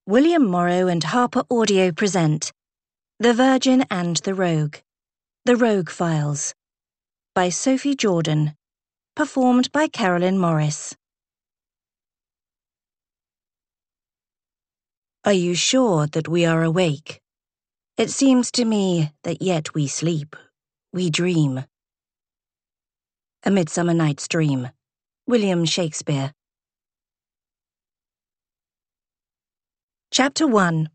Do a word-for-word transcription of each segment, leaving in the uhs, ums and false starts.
William Morrow and Harper Audio present The Virgin and the Rogue, The Rogue Files, by Sophie Jordan, performed by Carolyn Morris. Are you sure that we are awake? It seems to me that yet we sleep, we dream. A Midsummer Night's Dream, William Shakespeare. Chapter one.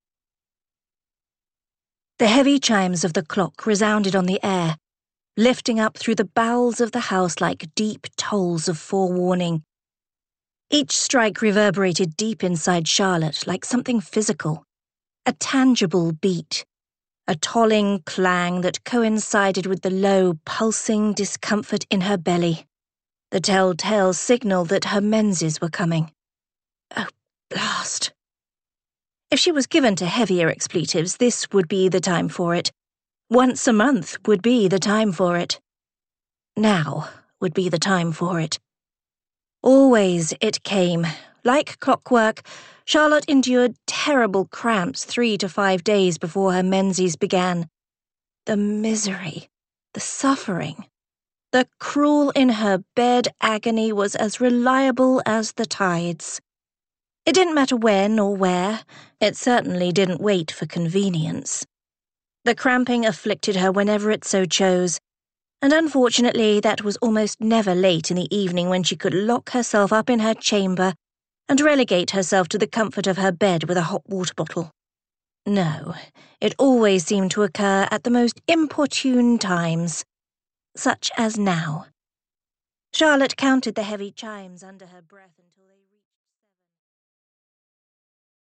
The heavy chimes of the clock resounded on the air, lifting up through the bowels of the house like deep tolls of forewarning. Each strike reverberated deep inside Charlotte like something physical, a tangible beat, a tolling clang that coincided with the low, pulsing discomfort in her belly, the telltale signal that her menses were coming. Oh, blast! If she was given to heavier expletives, this would be the time for it. Once a month would be the time for it. Now would be the time for it. Always it came. Like clockwork, Charlotte endured terrible cramps three to five days before her menses began. The misery, the suffering, the cruel in her bed agony was as reliable as the tides. It didn't matter when or where. It certainly didn't wait for convenience. The cramping afflicted her whenever it so chose, and unfortunately that was almost never late in the evening when she could lock herself up in her chamber and relegate herself to the comfort of her bed with a hot water bottle. No, it always seemed to occur at the most importune times, such as now. Charlotte counted the heavy chimes under her breath until